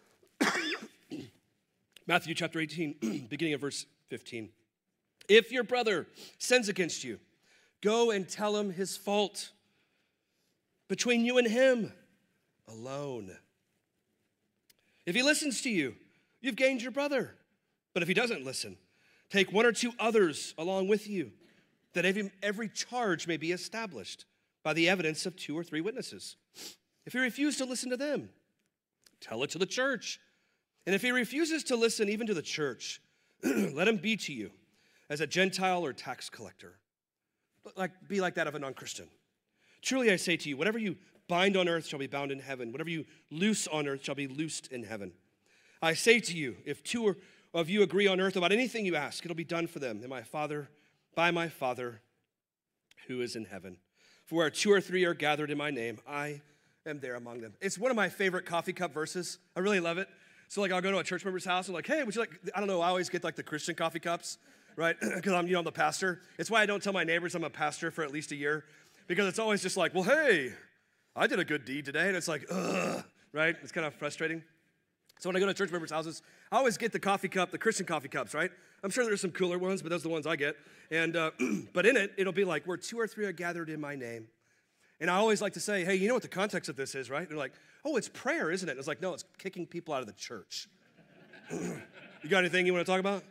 B: Matthew chapter 18, beginning of verse 15. If your brother sins against you, go and tell him his fault between you and him alone. If he listens to you, you've gained your brother. But if he doesn't listen, take 1 or 2 others along with you, that every charge may be established by the evidence of 2 or 3 witnesses. If he refuses to listen to them, tell it to the church. And if he refuses to listen even to the church, let him be to you as a Gentile or tax collector. Be like that of a non-Christian. Truly I say to you, whatever you bind on earth shall be bound in heaven. Whatever you loose on earth shall be loosed in heaven. I say to you, if 2 of you agree on earth about anything you ask, it'll be done for them. By my Father who is in heaven. For where 2 or 3 are gathered in my name, I am there among them. It's one of my favorite coffee cup verses. I really love it. So I'll go to a church member's house and hey, would you like, I don't know, I always get the Christian coffee cups, right? Because I'm the pastor. It's why I don't tell my neighbors I'm a pastor for at least a year, because it's always just well, hey, I did a good deed today. And it's ugh, right? It's kind of frustrating. So when I go to church members' houses, I always get the coffee cup, the Christian coffee cups, right? I'm sure there's some cooler ones, but those are the ones I get. And but in it, it'll be where 2 or 3 are gathered in my name. And I always like to say, hey, you know what the context of this is, right? And they're like, oh, it's prayer, isn't it? And it's no, it's kicking people out of the church. You got anything you want to talk about?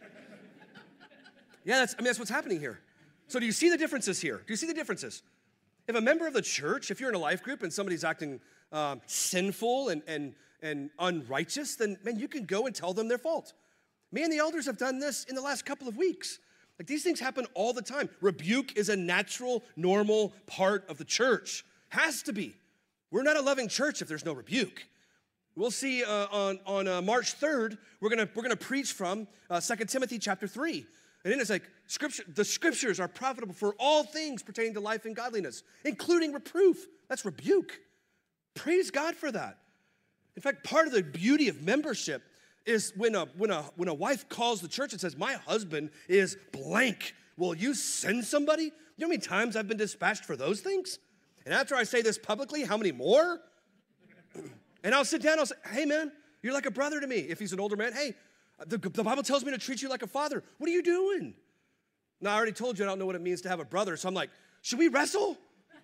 B: Yeah, that's what's happening here. So do you see the differences here? Do you see the differences? If a member of the church, if you're in a life group and somebody's acting sinful and and unrighteous, then, man, you can go and tell them their fault. Me and the elders have done this in the last couple of weeks. Like, these things happen all the time. Rebuke is a natural, normal part of the church. Has to be. We're not a loving church if there's no rebuke. We'll see on March 3rd, we're gonna preach from 2 Timothy chapter 3. And then it's like, the scriptures are profitable for all things pertaining to life and godliness, including reproof. That's rebuke. Praise God for that. In fact, part of the beauty of membership is when a wife calls the church and says, my husband is blank. Will you send somebody? You know how many times I've been dispatched for those things? And after I say this publicly, how many more? And I'll sit down, I'll say, hey man, you're like a brother to me. If he's an older man, hey, the Bible tells me to treat you like a father. What are you doing? Now, I already told you I don't know what it means to have a brother, so I'm like, should we wrestle?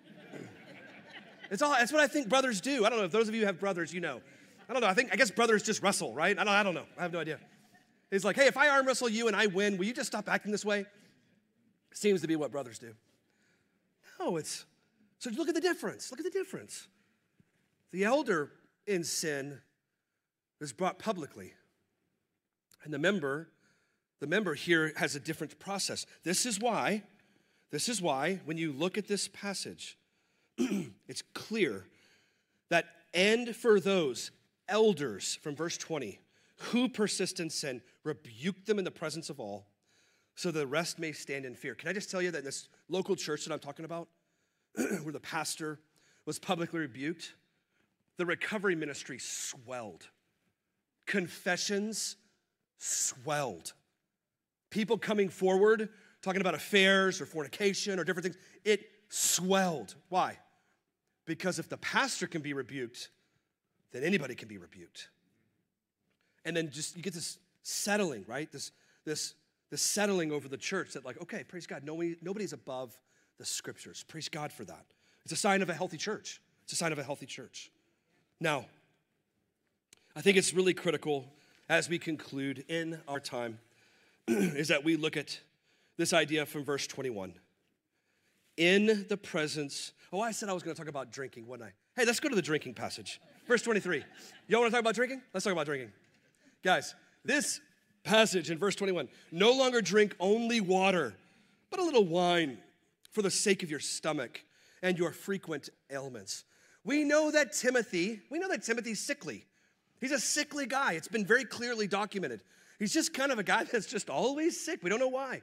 B: That's what I think brothers do. I don't know if those of you who have brothers, you know. I don't know, I guess brothers just wrestle, right? I don't know, I have no idea. It's like, hey, if I arm wrestle you and I win, will you just stop acting this way? Seems to be what brothers do. No, so look at the difference. Look at the difference. The elder in sin is brought publicly. And the member here has a different process. This is why, when you look at this passage, it's clear that, and for those elders, from verse 20, who persist in sin, rebuke them in the presence of all, so the rest may stand in fear. Can I just tell you that in this local church that I'm talking about, where the pastor was publicly rebuked, the recovery ministry swelled. Confessions swelled. People coming forward, talking about affairs or fornication or different things, it swelled. Why? Because if the pastor can be rebuked, then anybody can be rebuked. And then just, you get this settling, right? This settling over the church that, like, okay, praise God, nobody's above the scriptures. Praise God for that. It's a sign of a healthy church. It's a sign of a healthy church. Now, I think it's really critical as we conclude in our time is that we look at this idea from verse 21. In the presence, I said I was going to talk about drinking, wasn't I? Hey, let's go to the drinking passage. Verse 23. Y'all want to talk about drinking? Let's talk about drinking. Guys, this passage in verse 21, no longer drink only water, but a little wine for the sake of your stomach and your frequent ailments. We know that Timothy's sickly. He's a sickly guy. It's been very clearly documented. He's just kind of a guy that's just always sick. We don't know why.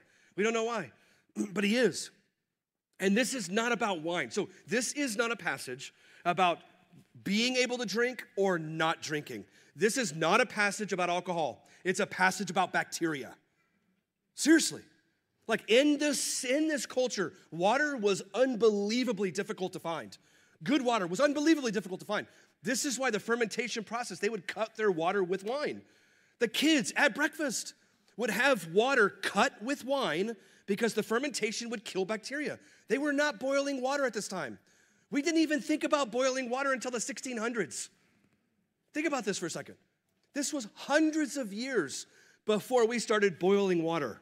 B: But he is. And this is not about wine. So this is not a passage about being able to drink or not drinking. This is not a passage about alcohol. It's a passage about bacteria. Seriously. Like in this culture, water was unbelievably difficult to find. Good water was unbelievably difficult to find. This is why the fermentation process, they would cut their water with wine. The kids at breakfast would have water cut with wine because the fermentation would kill bacteria. They were not boiling water at this time. We didn't even think about boiling water until the 1600s. Think about this for a second. This was hundreds of years before we started boiling water.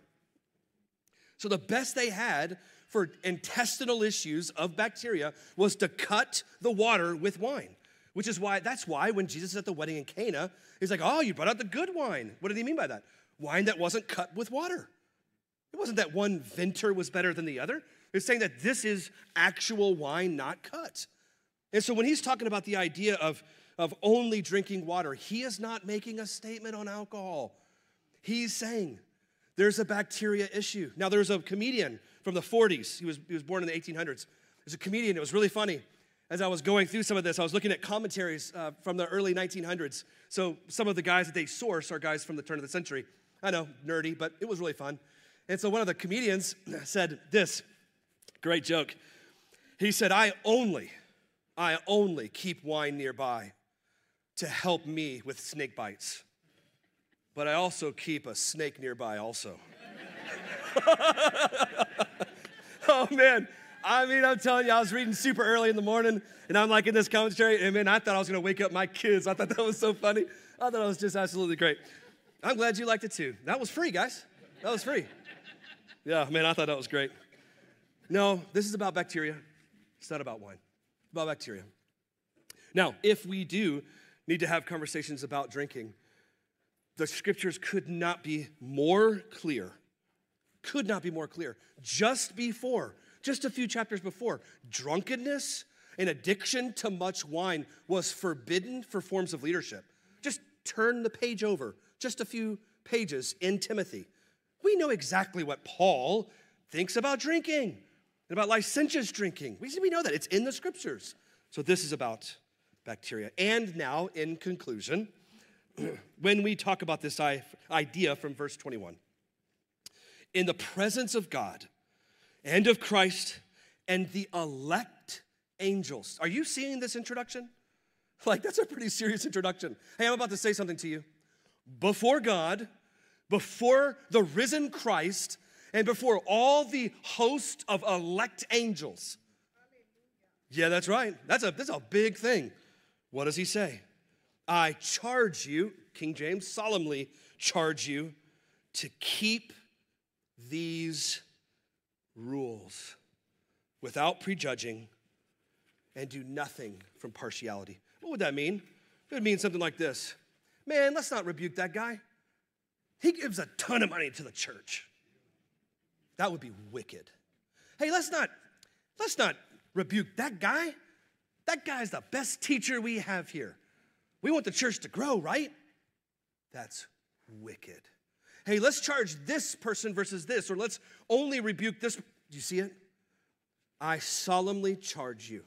B: So the best they had for intestinal issues of bacteria was to cut the water with wine, that's why when Jesus is at the wedding in Cana, he's like, oh, you brought out the good wine. What did he mean by that? Wine that wasn't cut with water. It wasn't that one vintner was better than the other. It's saying that this is actual wine, not cut. And so when he's talking about the idea of only drinking water, he is not making a statement on alcohol. He's saying there's a bacteria issue. Now, there's a comedian from the 40s. He was born in the 1800s. There's a comedian. It was really funny. As I was going through some of this, I was looking at commentaries from the early 1900s. So some of the guys that they source are guys from the turn of the century. I know, nerdy, but it was really fun. And so one of the comedians said this, great joke. He said, I only keep wine nearby to help me with snake bites. But I also keep a snake nearby also. Oh, man. I mean, I'm telling you, I was reading super early in the morning, and I'm like in this commentary, and man, I thought I was going to wake up my kids. I thought that was so funny. I thought it was just absolutely great. I'm glad you liked it too. That was free, guys. That was free. Yeah, man, I thought that was great. No, this is about bacteria. It's not about wine. It's about bacteria. Now, if we do need to have conversations about drinking, the scriptures could not be more clear. Could not be more clear. Just a few chapters before, drunkenness and addiction to much wine was forbidden for forms of leadership. Just turn the page over, just a few pages in Timothy. We know exactly what Paul thinks about drinking and about licentious drinking. We know that. It's in the scriptures. So this is about bacteria. And now, in conclusion, when we talk about this idea from verse 21, in the presence of God and of Christ and the elect angels. Are you seeing this introduction? Like, that's a pretty serious introduction. Hey, I'm about to say something to you. Before God, before the risen Christ, and before all the host of elect angels. Yeah, that's right. That's a big thing. What does he say? I charge you, King James, solemnly charge you to keep these rules without prejudging and do nothing from partiality. What would that mean? It would mean something like this. Man, let's not rebuke that guy. He gives a ton of money to the church. That would be wicked. Hey, let's not rebuke that guy. That guy's the best teacher we have here. We want the church to grow, right? That's wicked. Hey, let's charge this person versus this, or let's only rebuke this. Do you see it? I solemnly charge you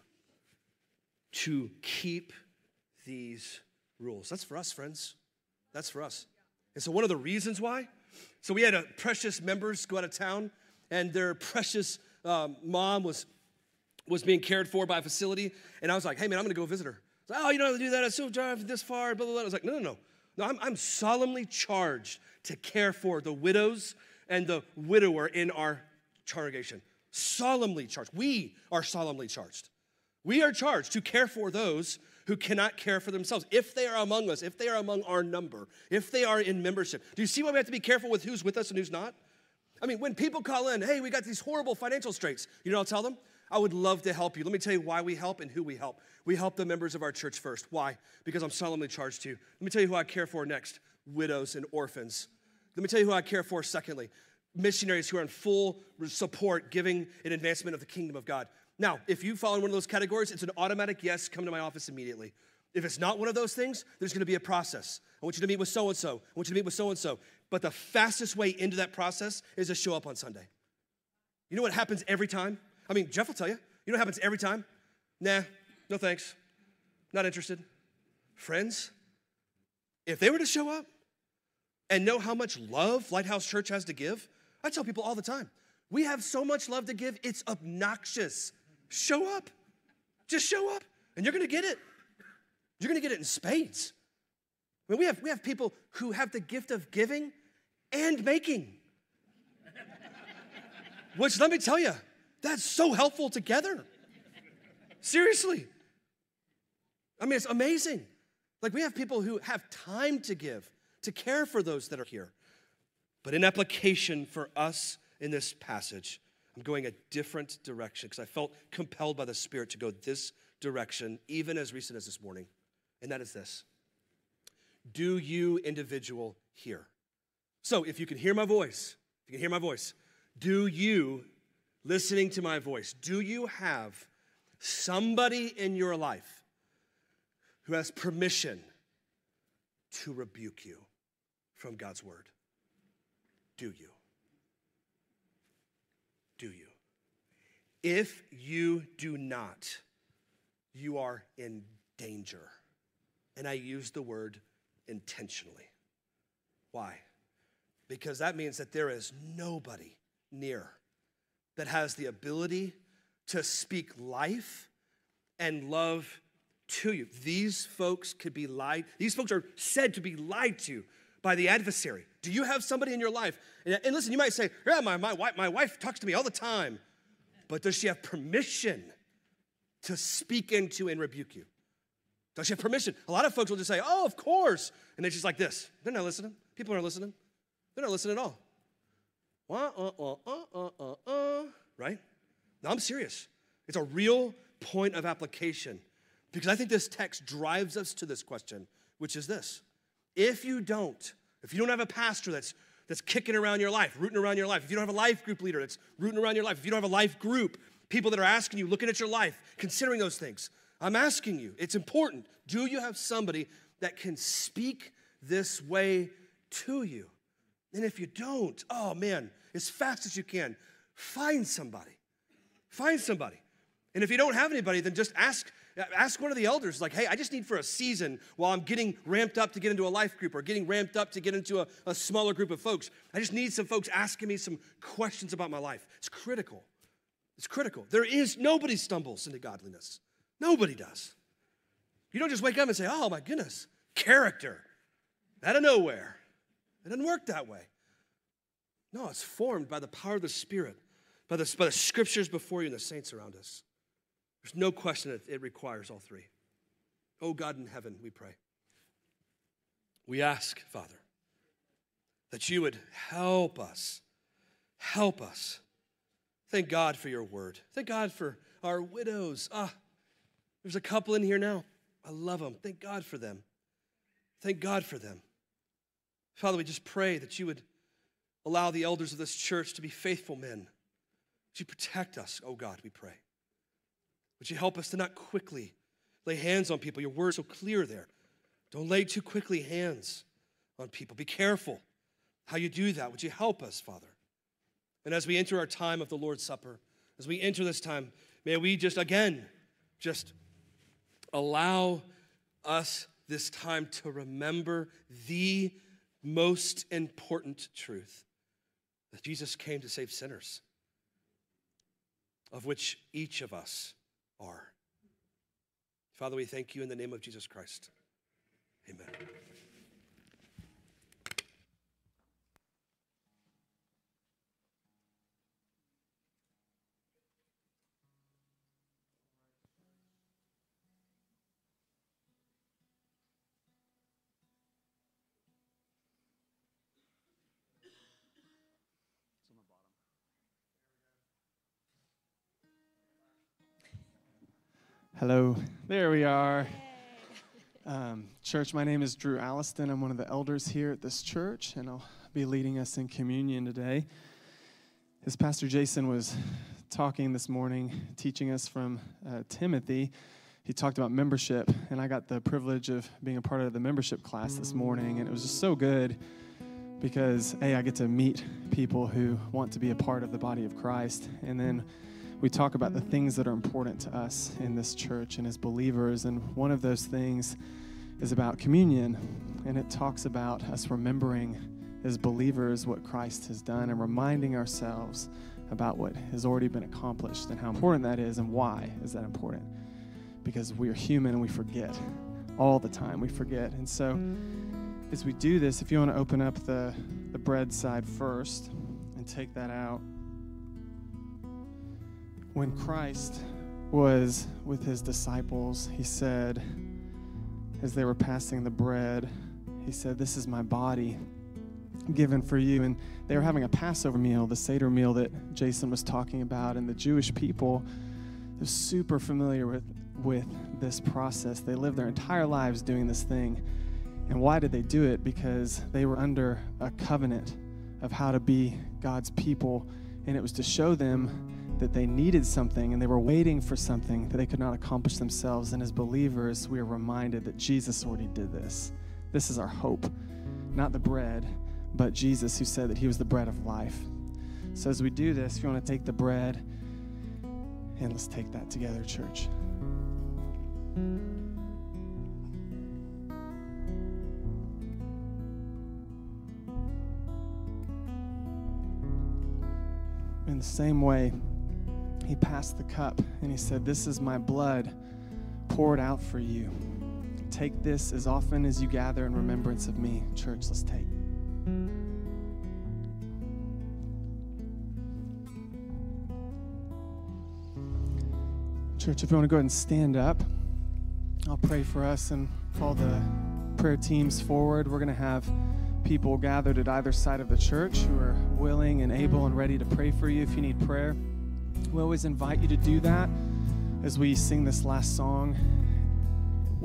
B: to keep these rules. That's for us, friends. That's for us. And so one of the reasons why, so we had a precious members go out of town, and their precious mom was being cared for by a facility, and I was like, hey, man, I'm going to go visit her. Like, oh, you don't have to do that. I still drive this far, blah, blah, blah. I was like, no, I'm solemnly charged to care for the widows and the widower in our congregation. Solemnly charged. We are solemnly charged. We are charged to care for those who cannot care for themselves. If they are among us, if they are among our number, if they are in membership. Do you see why we have to be careful with who's with us and who's not? I mean, when people call in, hey, we got these horrible financial straits, you know what I'll tell them? I would love to help you. Let me tell you why we help and who we help. We help the members of our church first. Why? Because I'm solemnly charged to. Let me tell you who I care for next. Widows and orphans. Let me tell you who I care for secondly. Missionaries who are in full support, giving an advancement of the kingdom of God. Now, if you fall in one of those categories, it's an automatic yes, come to my office immediately. If it's not one of those things, there's going to be a process. I want you to meet with so-and-so. I want you to meet with so-and-so. But the fastest way into that process is to show up on Sunday. You know what happens every time? I mean, Jeff will tell you. You know what happens every time? Nah, no thanks. Not interested. Friends, if they were to show up and know how much love Lighthouse Church has to give, I tell people all the time, we have so much love to give, it's obnoxious. Show up. Just show up, and you're going to get it. You're going to get it in spades. I mean, we have people who have the gift of giving and making. Which, let me tell you, that's so helpful together. Seriously. I mean, it's amazing. Like, we have people who have time to give, to care for those that are here. But in application for us in this passage, I'm going a different direction because I felt compelled by the Spirit to go this direction, even as recent as this morning. And that is this. Do you, individual, hear? So if you can hear my voice, do you, listening to my voice, do you have somebody in your life who has permission to rebuke you from God's word? Do you? Do you? If you do not, you are in danger. And I use the word intentionally. Why? Because that means that there is nobody near that has the ability to speak life and love to you. These folks are said to be lied to by the adversary. Do you have somebody in your life? And listen, you might say, yeah, my wife talks to me all the time. But does she have permission to speak into and rebuke you? Does she have permission? A lot of folks will just say, oh, of course. And they're just like this. They're not listening. People aren't listening. They're not listening at all. Right? No, I'm serious. It's a real point of application Because I think this text drives us to this question, which is this. If you don't have a pastor that's kicking around your life, rooting around your life, if you don't have a life group leader that's rooting around your life, if you don't have a life group, people that are asking you, looking at your life, considering those things, I'm asking you, it's important. Do you have somebody that can speak this way to you? And if you don't, oh man, as fast as you can, find somebody. Find somebody. And if you don't have anybody, then just ask one of the elders, like, hey, I just need for a season while I'm getting ramped up to get into a life group or getting ramped up to get into a smaller group of folks. I just need some folks asking me some questions about my life. It's critical. It's critical. Nobody stumbles into godliness. Nobody does. You don't just wake up and say, oh my goodness, character, out of nowhere. It doesn't work that way. No, it's formed by the power of the Spirit, by the scriptures before you and the saints around us. There's no question that it requires all three. Oh God in heaven, we pray. We ask, Father, that you would help us. Help us. Thank God for your word. Thank God for our widows. There's a couple in here now. I love them. Thank God for them. Thank God for them. Father, we just pray that you would allow the elders of this church to be faithful men. Would you protect us, oh God, we pray. Would you help us to not quickly lay hands on people? Your word is so clear there. Don't lay too quickly hands on people. Be careful how you do that. Would you help us, Father? And as we enter our time of the Lord's Supper, as we enter this time, may we just allow us this time to remember the most important truth, that Jesus came to save sinners, of which each of us are. Father, we thank you in the name of Jesus Christ. Amen.
C: Hello, there we are. Church, my name is Drew Alliston. I'm one of the elders here at this church, and I'll be leading us in communion today. As Pastor Jason was talking this morning, teaching us from Timothy, he talked about membership, and I got the privilege of being a part of the membership class this morning, and it was just so good because, I get to meet people who want to be a part of the body of Christ, and then we talk about the things that are important to us in this church and as believers, and one of those things is about communion, and it talks about us remembering as believers what Christ has done and reminding ourselves about what has already been accomplished and how important that is. And why is that important? Because we are human and we forget all the time. We forget. And so as we do this, if you want to open up the bread side first and take that out. When Christ was with his disciples, he said, as they were passing the bread, he said, "This is my body given for you." And they were having a Passover meal, the Seder meal that Jason was talking about. And the Jewish people, they're super familiar with this process. They lived their entire lives doing this thing. And why did they do it? Because they were under a covenant of how to be God's people. And it was to show them that they needed something and they were waiting for something that they could not accomplish themselves. And as believers, we are reminded that Jesus already did this. This is our hope, not the bread, but Jesus, who said that he was the bread of life. So as we do this, if you want to take the bread, and let's take that together, church. In the same way, he passed the cup and he said, "This is my blood poured out for you. Take this as often as you gather in remembrance of me." Church, let's take. Church, if you want to go ahead and stand up, I'll pray for us and call the prayer teams forward. We're going to have people gathered at either side of the church who are willing and able and ready to pray for you if you need prayer. We always invite you to do that as we sing this last song.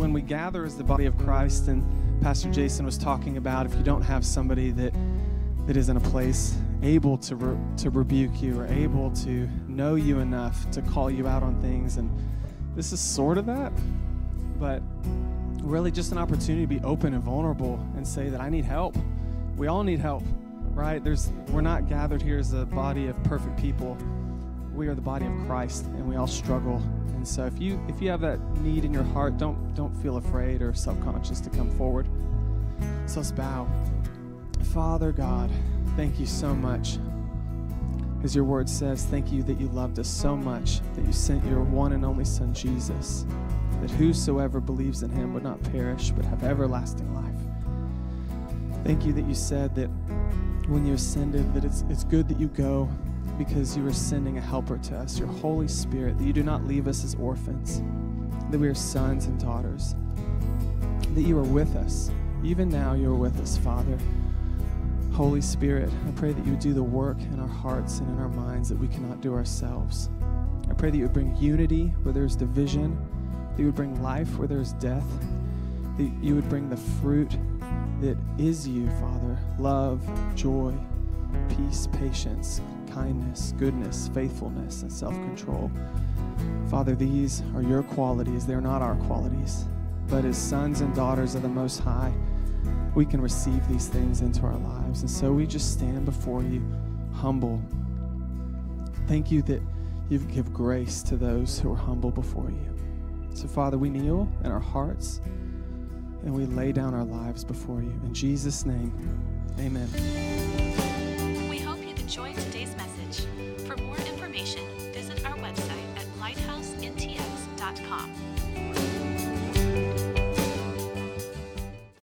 C: when we gather as the body of Christ, and Pastor Jason was talking about if you don't have somebody that is in a place able to rebuke you or able to know you enough to call you out on things, and this is sort of that, but really just an opportunity to be open and vulnerable and say that I need help. We all need help, right? We're not gathered here as a body of perfect people. We are the body of Christ, and we all struggle. And so if you have that need in your heart, don't feel afraid or self-conscious to come forward. So let's bow. Father God, thank you so much. As your word says, thank you that you loved us so much that you sent your one and only Son, Jesus, that whosoever believes in him would not perish but have everlasting life. Thank you that you said that when you ascended, that it's good that you go because you are sending a helper to us, your Holy Spirit, that you do not leave us as orphans, that we are sons and daughters, that you are with us. Even now you are with us, Father. Holy Spirit, I pray that you would do the work in our hearts and in our minds that we cannot do ourselves. I pray that you would bring unity where there's division, that you would bring life where there's death, that you would bring the fruit that is you, Father, love, joy, peace, patience, kindness, goodness, faithfulness, and self-control. Father, these are your qualities. They're not our qualities. But as sons and daughters of the Most High, we can receive these things into our lives. And so we just stand before you, humble. Thank you that you give grace to those who are humble before you. So, Father, we kneel in our hearts and we lay down our lives before you. In Jesus' name, amen.
A: We hope you enjoyed today's message. For more information, visit our website at lighthousentx.com.